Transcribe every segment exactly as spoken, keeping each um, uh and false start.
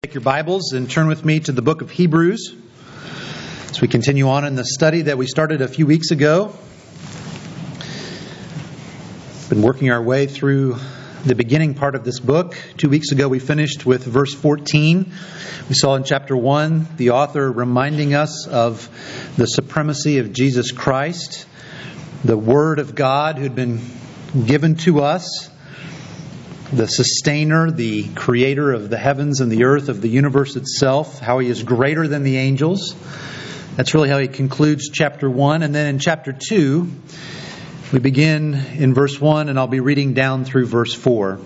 Take your Bibles and turn with me to the book of Hebrews as we continue on in the study that we started a few weeks ago. Been working our way through the beginning part of this book. Two weeks ago we finished with verse fourteen. We saw in chapter one the author reminding us of the supremacy of Jesus Christ, the Word of God who had been given to us, the sustainer, the creator of the heavens and the earth, of the universe itself, how He is greater than the angels. That's really how he concludes chapter one. And then in chapter two, we begin in verse one, and I'll be reading down through verse four.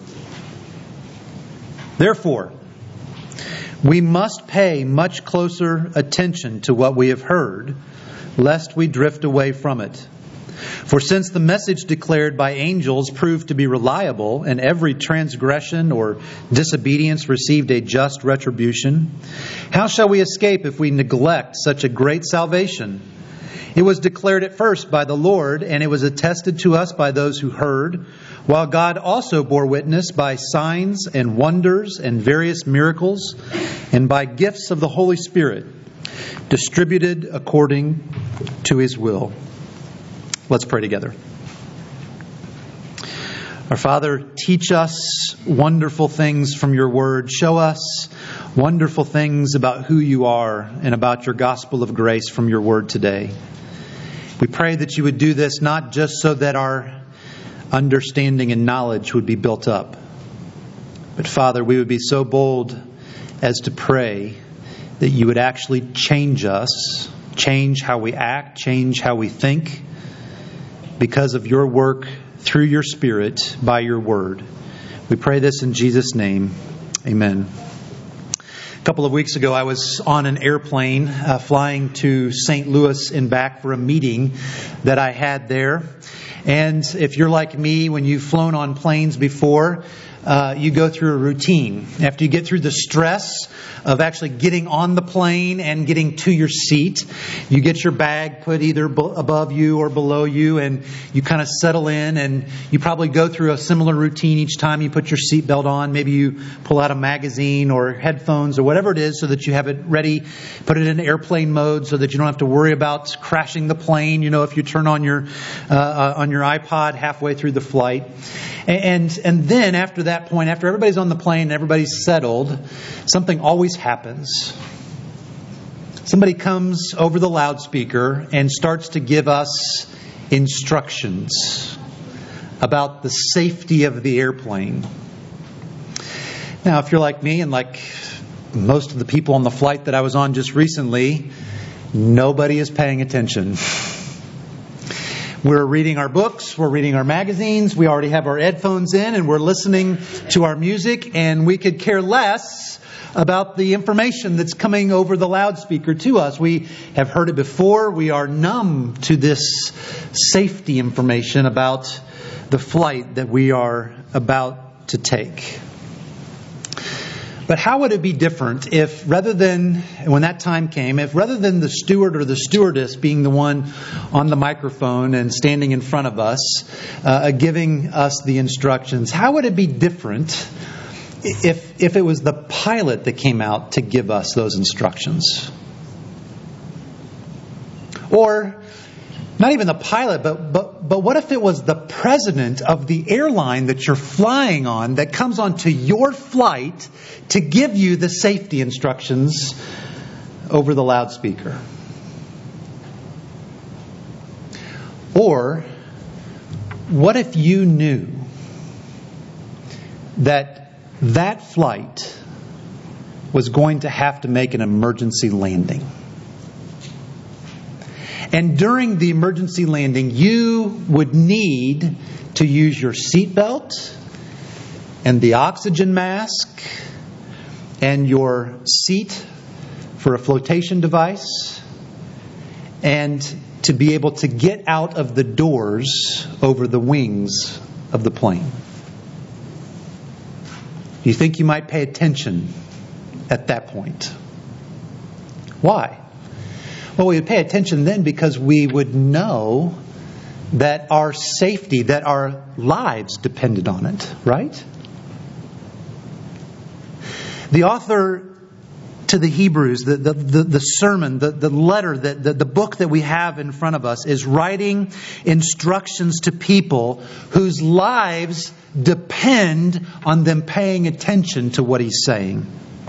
Therefore, we must pay much closer attention to what we have heard, lest we drift away from it. For since the message declared by angels proved to be reliable, and every transgression or disobedience received a just retribution, how shall we escape if we neglect such a great salvation? It was declared at first by the Lord, and it was attested to us by those who heard, while God also bore witness by signs and wonders and various miracles, and by gifts of the Holy Spirit, distributed according to His will. Let's pray together. Our Father, teach us wonderful things from your word. Show us wonderful things about who you are and about your gospel of grace from your word today. We pray that you would do this not just so that our understanding and knowledge would be built up, but Father, we would be so bold as to pray that you would actually change us, change how we act, change how we think, because of your work through your Spirit by your word. We pray this in Jesus' name. Amen. A couple of weeks ago, I was on an airplane uh, flying to Saint Louis and back for a meeting that I had there. And if you're like me, when you've flown on planes before, uh, you go through a routine. After you get through the stress of actually getting on the plane and getting to your seat, you get your bag put either b- above you or below you, and you kind of settle in, and you probably go through a similar routine each time you put your seatbelt on. Maybe you pull out a magazine or headphones or whatever it is so that you have it ready, put it in airplane mode so that you don't have to worry about crashing the plane, you know, if you turn on your uh, uh, on your iPod halfway through the flight. And, and then after that point, after everybody's on the plane and everybody's settled, something always happens. Somebody comes over the loudspeaker and starts to give us instructions about the safety of the airplane. Now, if you're like me and like most of the people on the flight that I was on just recently, nobody is paying attention. We're reading our books, we're reading our magazines, we already have our headphones in, and we're listening to our music, and we could care less about the information that's coming over the loudspeaker to us. We have heard it before. We are numb to this safety information about the flight that we are about to take. But how would it be different if rather than, when that time came, if rather than the steward or the stewardess being the one on the microphone and standing in front of us, uh, giving us the instructions, how would it be different if if it was the pilot that came out to give us those instructions? Or not even the pilot, but, but but what if it was the president of the airline that you're flying on that comes onto your flight to give you the safety instructions over the loudspeaker? Or what if you knew that that flight was going to have to make an emergency landing? And during the emergency landing, you would need to use your seatbelt and the oxygen mask and your seat for a flotation device, and to be able to get out of the doors over the wings of the plane. Do you think you might pay attention at that point? Why? Well, we would pay attention then because we would know that our safety, that our lives depended on it, right? The author to the Hebrews, the, the, the, the sermon, the, the letter, the, the, the book that we have in front of us is writing instructions to people whose lives depend on them paying attention to what he's saying.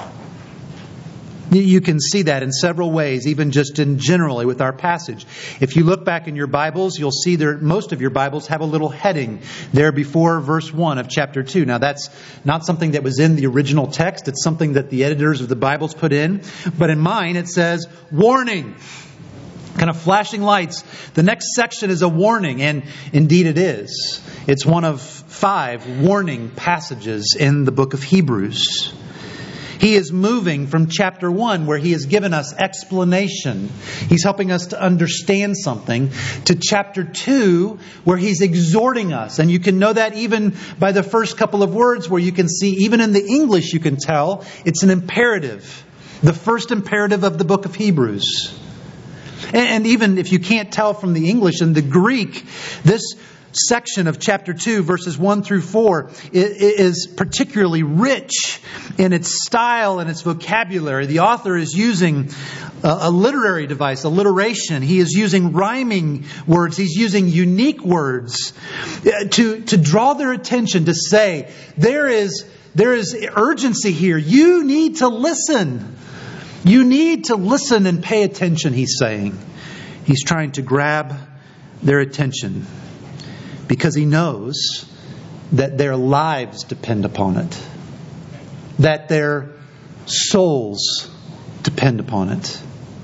You can see that in several ways, even just in generally with our passage. If you look back in your Bibles, you'll see there most of your Bibles have a little heading there before verse one of chapter two. Now that's not something that was in the original text. It's something that the editors of the Bibles put in. But in mine it says, warning. Kind of flashing lights. The next section is a warning, and indeed it is. It's one of five warning passages in the book of Hebrews. He is moving from chapter one, where he has given us explanation. He's helping us to understand something, to chapter two, where he's exhorting us. And you can know that even by the first couple of words, where you can see, even in the English, you can tell it's an imperative. The first imperative of the book of Hebrews. And even if you can't tell from the English, in the Greek, this section of chapter two, verses one through four, is particularly rich in its style and its vocabulary. The author is using a literary device, alliteration. He is using rhyming words. He's using unique words to, to draw their attention, to say, there is, there is urgency here. You need to listen. You need to listen and pay attention, he's saying. He's trying to grab their attention, because he knows that their lives depend upon it. That their souls depend upon it.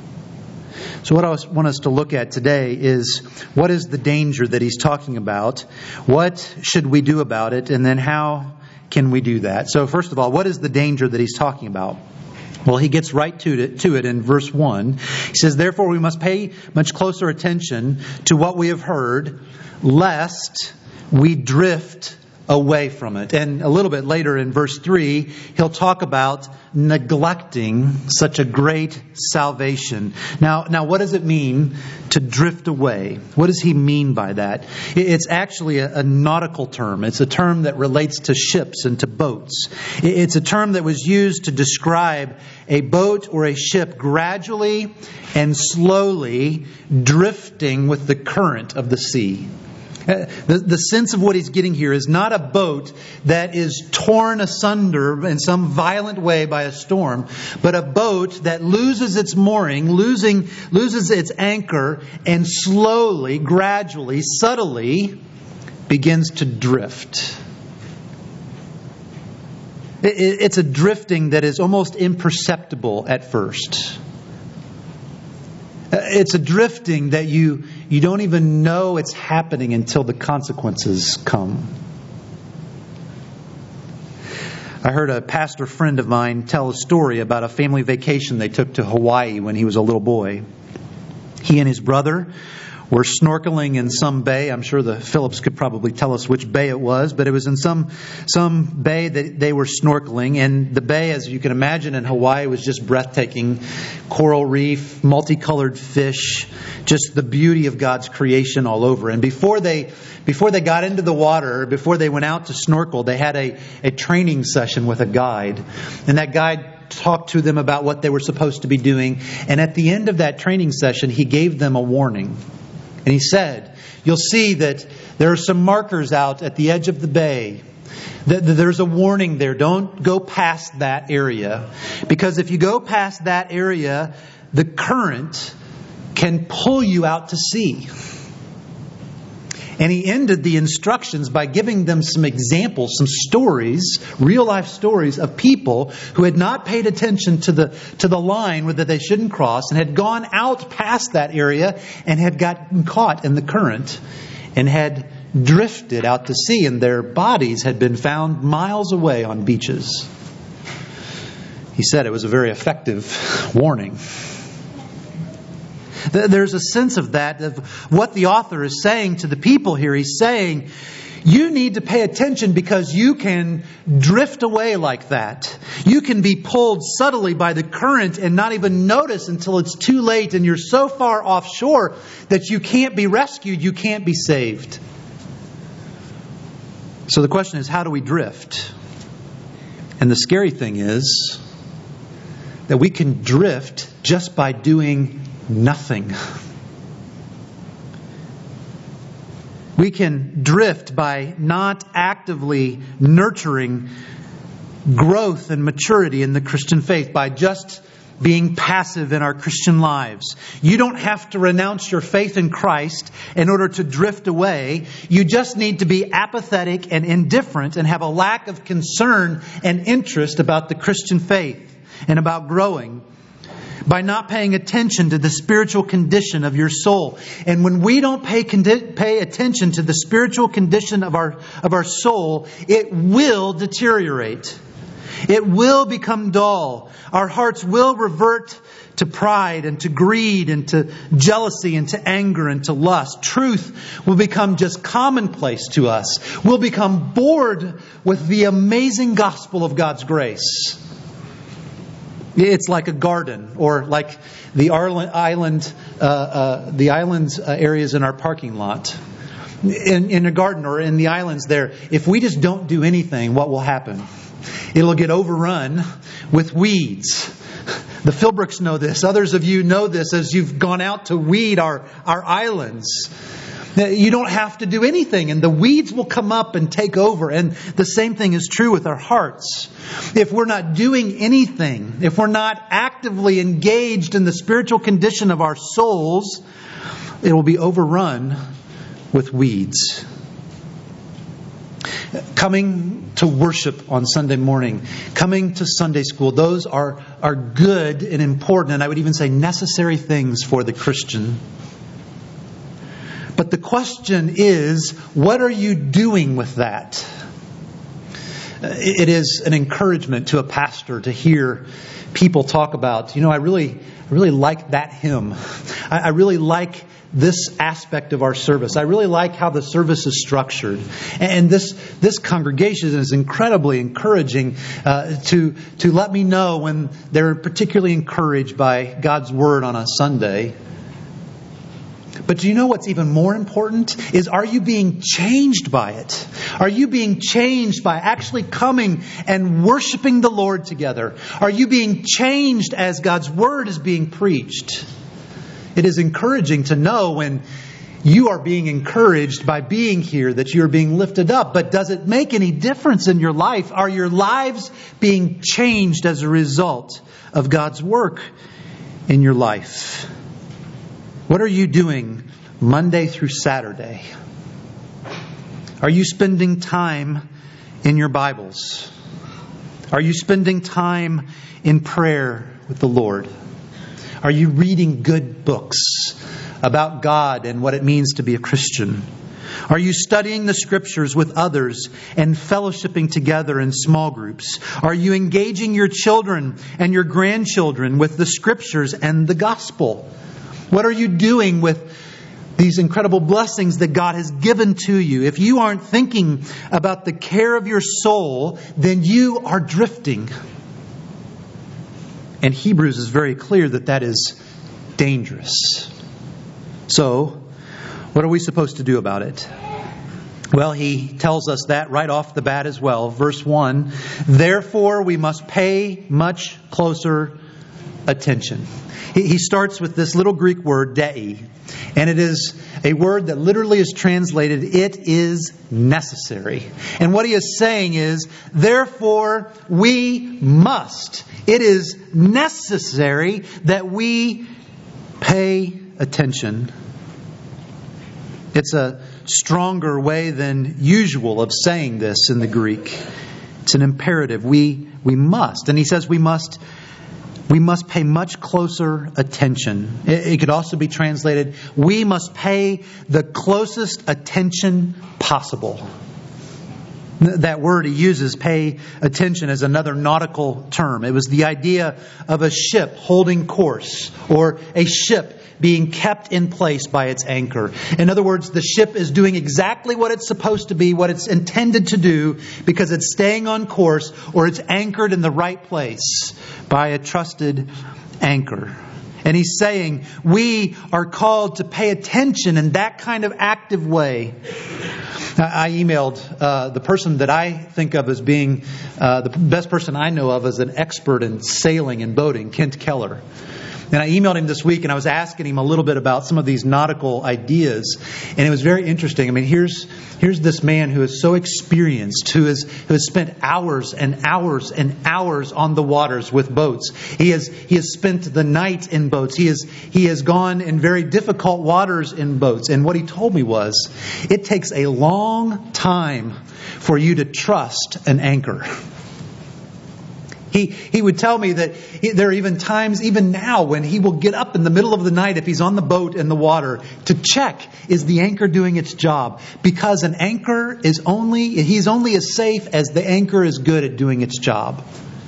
So what I want us to look at today is, what is the danger that he's talking about? What should we do about it? And then how can we do that? So first of all, what is the danger that he's talking about? Well, he gets right to it, to it in verse one. He says, therefore we must pay much closer attention to what we have heard, lest we drift away from it. And a little bit later in verse three, he'll talk about neglecting such a great salvation. Now, now what does it mean to drift away? What does he mean by that? It's actually a, a nautical term. It's a term that relates to ships and to boats. It's a term that was used to describe a boat or a ship gradually and slowly drifting with the current of the sea. The, the sense of what he's getting here is not a boat that is torn asunder in some violent way by a storm, but a boat that loses its mooring, losing, loses its anchor, and slowly, gradually, subtly begins to drift. It, it's a drifting that is almost imperceptible at first. It's a drifting that you, you don't even know it's happening until the consequences come. I heard a pastor friend of mine tell a story about a family vacation they took to Hawaii when he was a little boy. He and his brother were snorkeling in some bay. I'm sure the Phillips could probably tell us which bay it was, but it was in some some bay that they were snorkeling. And the bay, as you can imagine, in Hawaii was just breathtaking. Coral reef, multicolored fish, just the beauty of God's creation all over. And before they before they got into the water, before they went out to snorkel, they had a, a training session with a guide. And that guide talked to them about what they were supposed to be doing. And at the end of that training session, he gave them a warning. And he said, you'll see that there are some markers out at the edge of the bay. There's a warning there. Don't go past that area. Because if you go past that area, the current can pull you out to sea. And he ended the instructions by giving them some examples, some stories, real life stories of people who had not paid attention to the to the line that they shouldn't cross and had gone out past that area and had gotten caught in the current and had drifted out to sea, and their bodies had been found miles away on beaches. He said it was a very effective warning. There's a sense of that, of what the author is saying to the people here. He's saying, you need to pay attention because you can drift away like that. You can be pulled subtly by the current and not even notice until it's too late and you're so far offshore that you can't be rescued, you can't be saved. So the question is, how do we drift? And the scary thing is that we can drift just by doing nothing. We can drift by not actively nurturing growth and maturity in the Christian faith, by just being passive in our Christian lives. You don't have to renounce your faith in Christ in order to drift away. You just need to be apathetic and indifferent and have a lack of concern and interest about the Christian faith and about growing, by not paying attention to the spiritual condition of your soul. And when we don't pay condi- pay attention to the spiritual condition of our of our soul, it will deteriorate. It will become dull. Our hearts will revert to pride and to greed and to jealousy and to anger and to lust. Truth will become just commonplace to us. We'll become bored with the amazing gospel of God's grace. It's like a garden, or like the island, uh, uh, the islands uh, areas in our parking lot. In, in a garden or in the islands there, if we just don't do anything, what will happen? It'll get overrun with weeds. The Philbrooks know this. Others of you know this as you've gone out to weed our, our islands. You don't have to do anything, and the weeds will come up and take over. And the same thing is true with our hearts. If we're not doing anything, if we're not actively engaged in the spiritual condition of our souls, it will be overrun with weeds. Coming to worship on Sunday morning, coming to Sunday school, those are, are good and important, and I would even say necessary things for the Christian. But the question is, what are you doing with that? It is an encouragement to a pastor to hear people talk about, you know, I really, I really like that hymn. I, I really like this aspect of our service. I really like how the service is structured. And this this congregation is incredibly encouraging uh, to to let me know when they're particularly encouraged by God's Word on a Sunday. But do you know what's even more important? Is, are you being changed by it? Are you being changed by actually coming and worshiping the Lord together? Are you being changed as God's Word is being preached? It is encouraging to know when you are being encouraged by being here, that you are being lifted up. But does it make any difference in your life? Are your lives being changed as a result of God's work in your life? What are you doing Monday through Saturday? Are you spending time in your Bibles? Are you spending time in prayer with the Lord? Are you reading good books about God and what it means to be a Christian? Are you studying the Scriptures with others and fellowshipping together in small groups? Are you engaging your children and your grandchildren with the Scriptures and the Gospel? What are you doing with these incredible blessings that God has given to you? If you aren't thinking about the care of your soul, then you are drifting. And Hebrews is very clear that that is dangerous. So, what are we supposed to do about it? Well, he tells us that right off the bat as well. Verse one, therefore we must pay much closer attention. He starts with this little Greek word, dei, and it is a word that literally is translated, it is necessary. And what he is saying is, therefore we must. It is necessary that we pay attention. It's a stronger way than usual of saying this in the Greek. It's an imperative. We we must. And he says we must We must pay much closer attention. It could also be translated, we must pay the closest attention possible. That word he uses, pay attention, is another nautical term. It was the idea of a ship holding course, or a ship being kept in place by its anchor. In other words, the ship is doing exactly what it's supposed to be, what it's intended to do, because it's staying on course, or it's anchored in the right place by a trusted anchor. And he's saying we are called to pay attention in that kind of active way. I emailed uh, the person that I think of as being uh, the best person I know of as an expert in sailing and boating, Kent Keller. And I emailed him this week, and I was asking him a little bit about some of these nautical ideas. And it was very interesting. I mean, here's here's this man who is so experienced, who has who has spent hours and hours and hours on the waters with boats. He has he has spent the night in boats. He has he has gone in very difficult waters in boats. And what he told me was, it takes a long time for you to trust an anchor. He he would tell me that he, there are even times, even now, when he will get up in the middle of the night if he's on the boat in the water to check, is the anchor doing its job? Because an anchor is only, he's only as safe as the anchor is good at doing its job.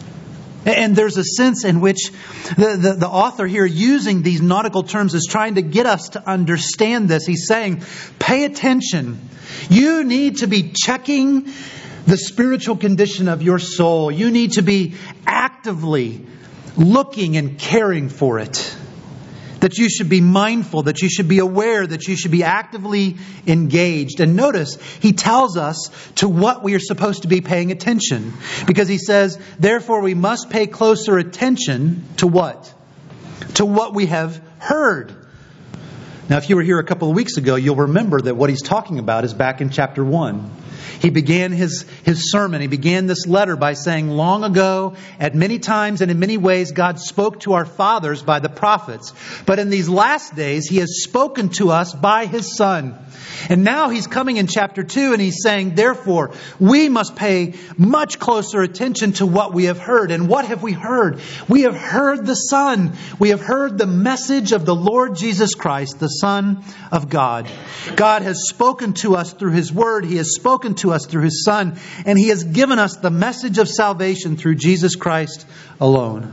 And there's a sense in which the, the, the author here, using these nautical terms, is trying to get us to understand this. He's saying, pay attention. You need to be checking the spiritual condition of your soul. You need to be actively looking and caring for it. That you should be mindful, that you should be aware, that you should be actively engaged. And notice, he tells us to what we are supposed to be paying attention. Because he says, therefore we must pay closer attention to what? To what we have heard. Now, if you were here a couple of weeks ago, you'll remember that what he's talking about is back in chapter one. He began his, his sermon, he began this letter by saying, long ago, at many times and in many ways, God spoke to our fathers by the prophets. But in these last days, He has spoken to us by His Son. And now He's coming in chapter two and He's saying, therefore, we must pay much closer attention to what we have heard. And what have we heard? We have heard the Son. We have heard the message of the Lord Jesus Christ, the Son of God. God has spoken to us through His Word. He has spoken to us through His Son. And He has given us the message of salvation through Jesus Christ alone.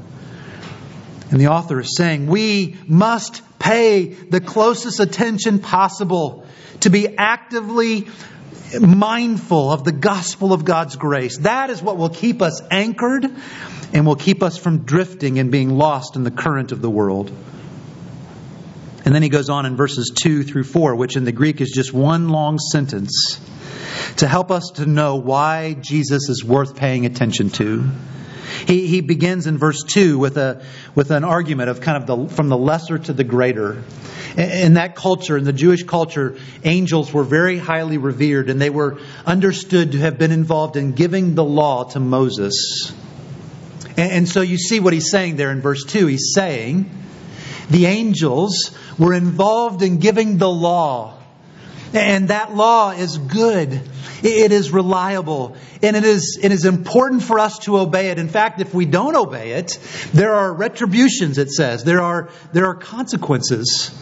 And the author is saying, we must pay the closest attention possible to be actively mindful of the gospel of God's grace. That is what will keep us anchored and will keep us from drifting and being lost in the current of the world. And then he goes on in verses two through four, which in the Greek is just one long sentence, to help us to know why Jesus is worth paying attention to. He he begins in verse two with a with an argument of kind of the from the lesser to the greater. In that culture, in the Jewish culture, angels were very highly revered, and they were understood to have been involved in giving the law to Moses. And, and so you see what he's saying there in verse two. He's saying the angels were involved in giving the law. And that law is good. It is reliable. And it is, it is important for us to obey it. In fact, if we don't obey it, there are retributions, it says. There are, there are consequences.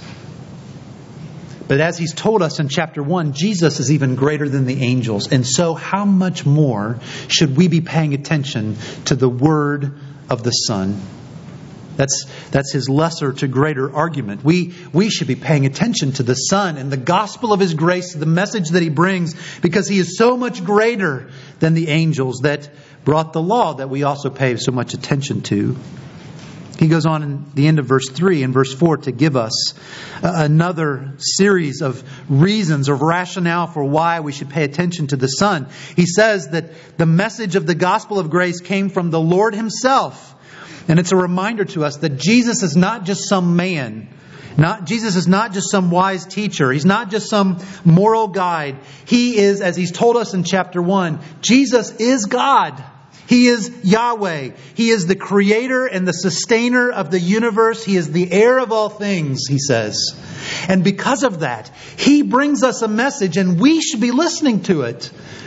But as He's told us in chapter one, Jesus is even greater than the angels. And so how much more should we be paying attention to the Word of the Son? That's that's His lesser to greater argument. We we should be paying attention to the Son and the gospel of His grace, the message that He brings, because He is so much greater than the angels that brought the law that we also pay so much attention to. He goes on in the end of verse three and verse four to give us another series of reasons or rationale for why we should pay attention to the Son. He says that the message of the gospel of grace came from the Lord Himself. And it's a reminder to us that Jesus is not just some man. Not Jesus is not just some wise teacher. He's not just some moral guide. He is, as He's told us in chapter one, Jesus is God. He is Yahweh. He is the creator and the sustainer of the universe. He is the heir of all things, He says. And because of that, He brings us a message and we should be listening to it.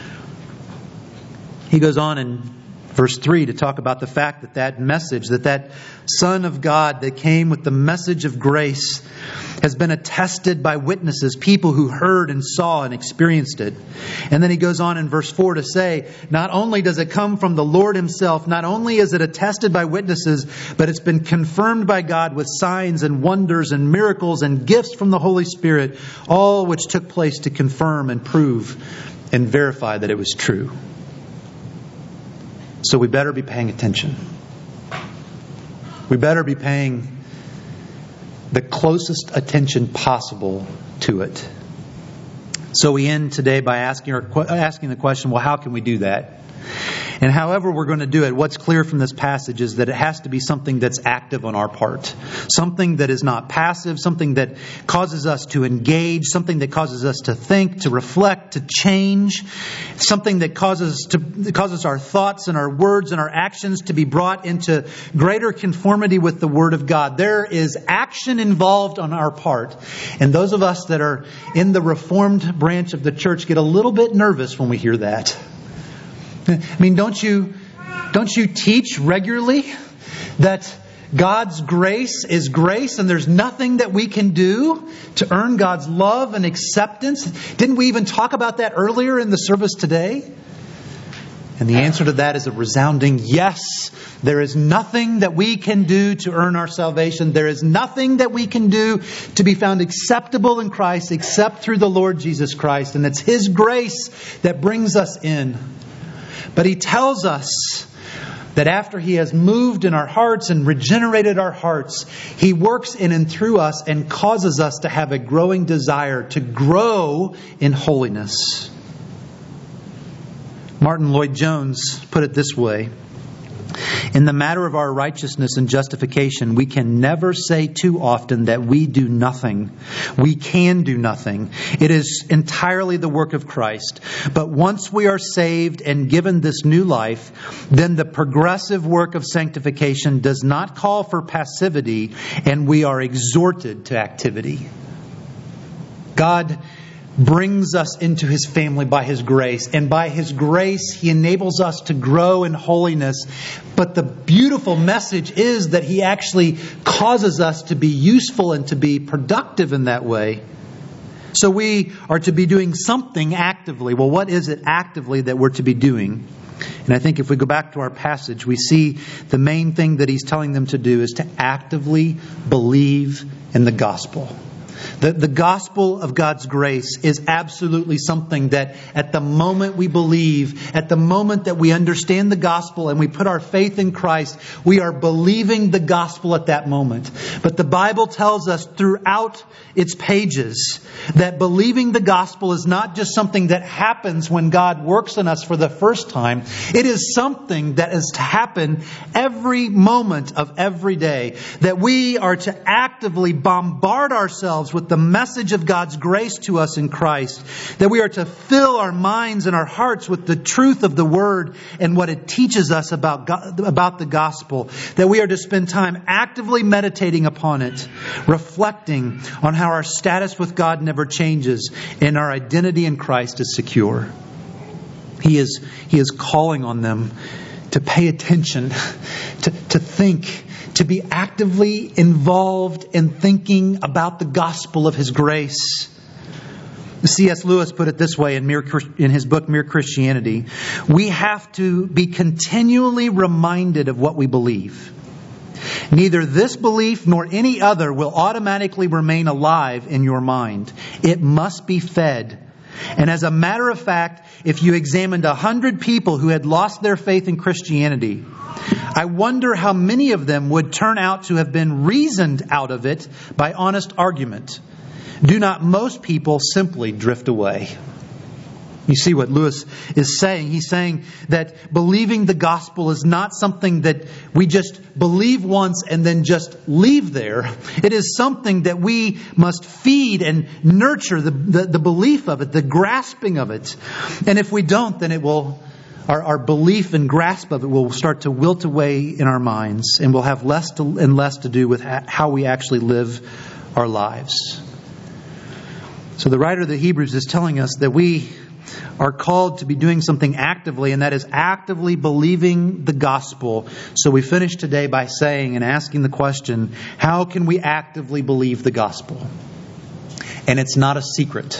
He goes on in verse three to talk about the fact that that message, that that Son of God that came with the message of grace has been attested by witnesses, people who heard and saw and experienced it. And then he goes on in verse four to say, not only does it come from the Lord Himself, not only is it attested by witnesses, but it's been confirmed by God with signs and wonders and miracles and gifts from the Holy Spirit, all which took place to confirm and prove and verify that it was true. So we better be paying attention. We better be paying the closest attention possible to it. So we end today by asking, our, asking the question, well, how can we do that? And however we're going to do it, what's clear from this passage is that it has to be something that's active on our part. Something that is not passive, something that causes us to engage, something that causes us to think, to reflect, to change, something that causes to that causes our thoughts and our words and our actions to be brought into greater conformity with the Word of God. There is action involved on our part. And those of us that are in the Reformed branch of the church get a little bit nervous when we hear that. I mean, don't you, don't you teach regularly that God's grace is grace and there's nothing that we can do to earn God's love and acceptance? Didn't we even talk about that earlier in the service today? And the answer to that is a resounding yes. There is nothing that we can do to earn our salvation. There is nothing that we can do to be found acceptable in Christ except through the Lord Jesus Christ. And it's His grace that brings us in. But He tells us that after He has moved in our hearts and regenerated our hearts, He works in and through us and causes us to have a growing desire to grow in holiness. Martin Lloyd-Jones put it this way: in the matter of our righteousness and justification, we can never say too often that we do nothing. We can do nothing. It is entirely the work of Christ. But once we are saved and given this new life, then the progressive work of sanctification does not call for passivity, and we are exhorted to activity. God brings us into His family by His grace. And by His grace, He enables us to grow in holiness. But the beautiful message is that He actually causes us to be useful and to be productive in that way. So we are to be doing something actively. Well, what is it actively that we're to be doing? And I think if we go back to our passage, we see the main thing that He's telling them to do is to actively believe in the gospel. The, the gospel of God's grace is absolutely something that at the moment we believe, at the moment that we understand the gospel and we put our faith in Christ, we are believing the gospel at that moment. But the Bible tells us throughout its pages that believing the gospel is not just something that happens when God works in us for the first time. It is something that is to happen every moment of every day. That we are to actively bombard ourselves with the message of God's grace to us in Christ. That we are to fill our minds and our hearts with the truth of the Word and what it teaches us about God, about the gospel. That we are to spend time actively meditating upon it, reflecting on how our status with God never changes and our identity in Christ is secure. He is, He is calling on them to pay attention, to, to think, to be actively involved in thinking about the gospel of His grace. C S Lewis put it this way in, Mere, in his book, Mere Christianity. We have to be continually reminded of what we believe. Neither this belief nor any other will automatically remain alive in your mind. It must be fed. And as a matter of fact, if you examined a hundred people who had lost their faith in Christianity, I wonder how many of them would turn out to have been reasoned out of it by honest argument. Do not most people simply drift away? You see what Lewis is saying. He's saying that believing the gospel is not something that we just believe once and then just leave there. It is something that we must feed and nurture the, the, the belief of it, the grasping of it. And if we don't, then it will, our, our belief and grasp of it will start to wilt away in our minds, and we'll have less to, and less to do with how we actually live our lives. So the writer of the Hebrews is telling us that we are called to be doing something actively, and that is actively believing the gospel. So we finish today by saying and asking the question, how can we actively believe the gospel? And it's not a secret.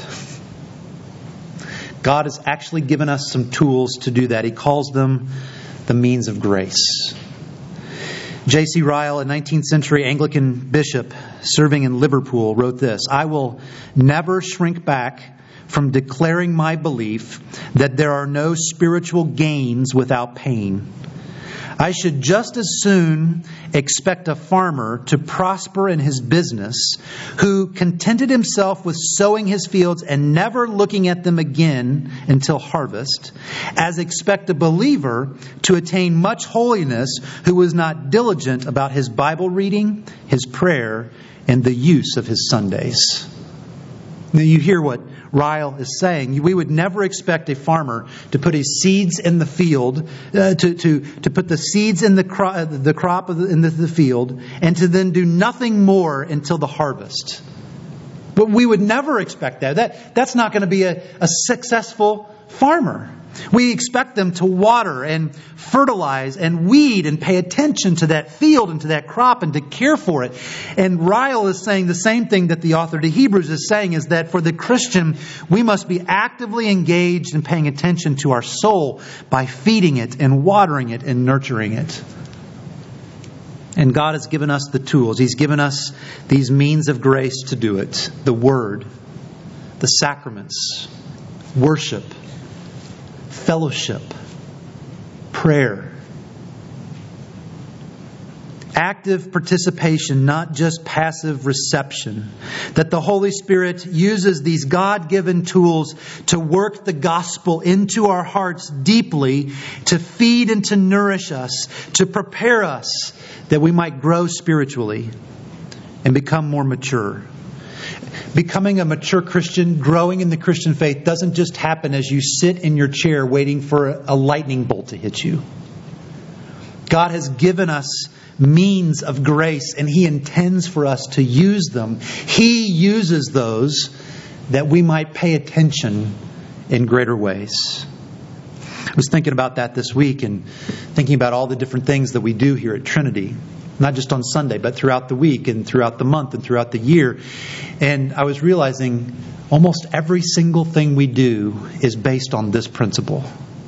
God has actually given us some tools to do that. He calls them the means of grace. J C Ryle, a nineteenth century Anglican bishop serving in Liverpool, wrote this: I will never shrink back from declaring my belief that there are no spiritual gains without pain. I should just as soon expect a farmer to prosper in his business who contented himself with sowing his fields and never looking at them again until harvest, as expect a believer to attain much holiness who was not diligent about his Bible reading, his prayer, and the use of his Sundays. Now you hear what Ryle is saying. We would never expect a farmer to put his seeds in the field, uh, to, to, to put the seeds in the, cro- the crop of the, in the, the field, and to then do nothing more until the harvest. But we would never expect that. That that's not going to be a, a successful farmer. We expect them to water and fertilize and weed and pay attention to that field and to that crop and to care for it. And Ryle is saying the same thing that the author to Hebrews is saying, is that for the Christian, we must be actively engaged in paying attention to our soul by feeding it and watering it and nurturing it. And God has given us the tools. He's given us these means of grace to do it. The Word, the sacraments, worship, fellowship, prayer. Active participation, not just passive reception. That the Holy Spirit uses these God-given tools to work the gospel into our hearts deeply, to feed and to nourish us, to prepare us that we might grow spiritually and become more mature. Becoming a mature Christian, growing in the Christian faith, doesn't just happen as you sit in your chair waiting for a lightning bolt to hit you. God has given us means of grace, and He intends for us to use them. He uses those that we might pay attention in greater ways. I was thinking about that this week and thinking about all the different things that we do here at Trinity. Not just on Sunday, but throughout the week and throughout the month and throughout the year. And I was realizing almost every single thing we do is based on this principle.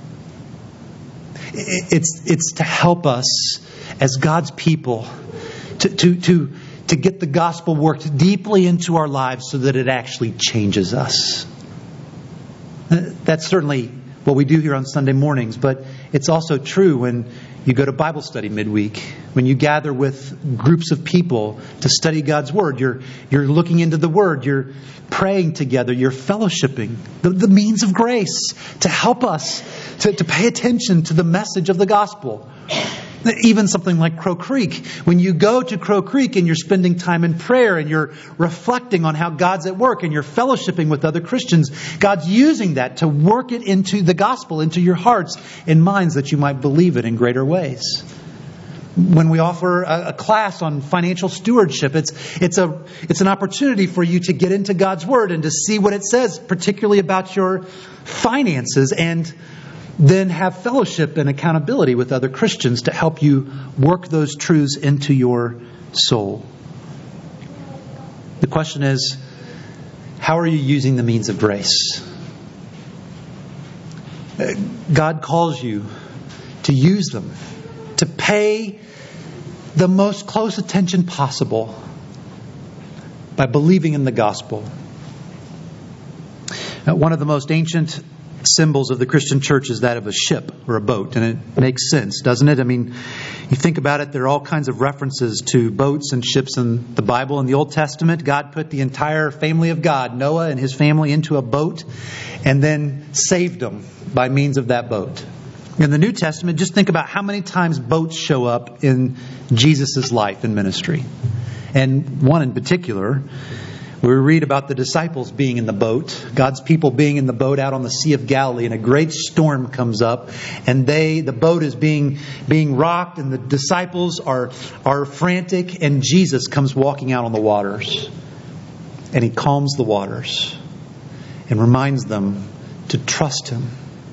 It's, it's to help us as God's people to, to, to, to get the gospel worked deeply into our lives so that it actually changes us. That's certainly what we do here on Sunday mornings, but it's also true when you go to Bible study midweek, when you gather with groups of people to study God's Word. You're you're looking into the Word. You're praying together. You're fellowshipping. The, the means of grace to help us to, to pay attention to the message of the gospel. Even something like Crow Creek. When you go to Crow Creek and you're spending time in prayer and you're reflecting on how God's at work and you're fellowshipping with other Christians, God's using that to work it into the gospel, into your hearts and minds that you might believe it in greater ways. When we offer a, a class on financial stewardship, it's it's a it's an opportunity for you to get into God's Word and to see what it says, particularly about your finances, and then have fellowship and accountability with other Christians to help you work those truths into your soul. The question is, how are you using the means of grace? God calls you to use them, to pay the most close attention possible by believing in the gospel. One of the most ancient symbols of the Christian church is that of a ship or a boat. And it makes sense, doesn't it? I mean, you think about it, there are all kinds of references to boats and ships in the Bible. In the Old Testament, God put the entire family of God, Noah and his family, into a boat and then saved them by means of that boat. In the New Testament, just think about how many times boats show up in Jesus' life and ministry. And one in particular, we read about the disciples being in the boat, God's people being in the boat out on the Sea of Galilee, and a great storm comes up, and they, the boat is being being rocked, and the disciples are are frantic, and Jesus comes walking out on the waters, and He calms the waters and reminds them to trust Him.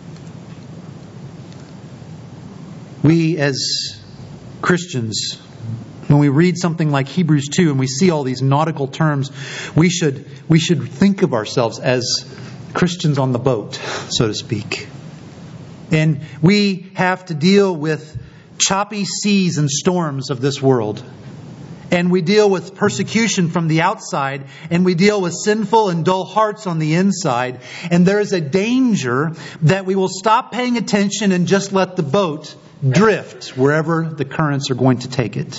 We as Christians, when we read something like Hebrews two and we see all these nautical terms, we should we should think of ourselves as Christians on the boat, so to speak. And we have to deal with choppy seas and storms of this world. And we deal with persecution from the outside, and we deal with sinful and dull hearts on the inside. And there is a danger that we will stop paying attention and just let the boat drift wherever the currents are going to take it.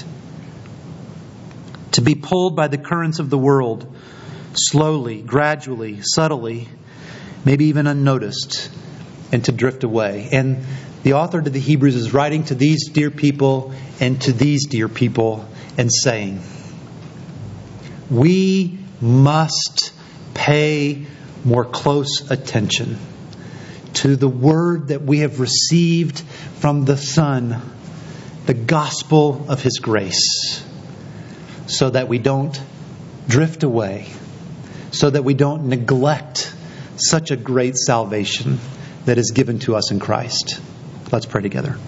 To be pulled by the currents of the world, slowly, gradually, subtly, maybe even unnoticed, and to drift away. And the author to the Hebrews is writing to these dear people and to these dear people and saying, we must pay more close attention to the word that we have received from the Son, the gospel of His grace, so that we don't drift away, so that we don't neglect such a great salvation that is given to us in Christ. Let's pray together.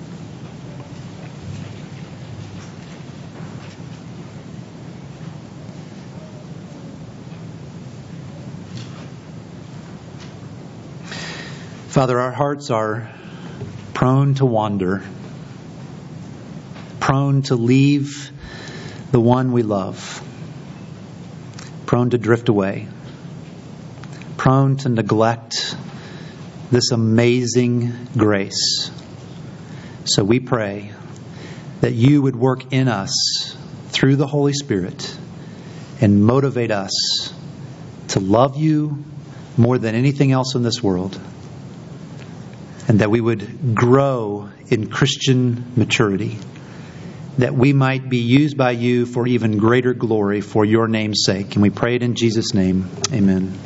Father, our hearts are prone to wander, prone to leave the one we love, prone to drift away, prone to neglect this amazing grace. So we pray that you would work in us through the Holy Spirit and motivate us to love you more than anything else in this world, and that we would grow in Christian maturity, that we might be used by you for even greater glory for your name's sake. And we pray it in Jesus' name. Amen.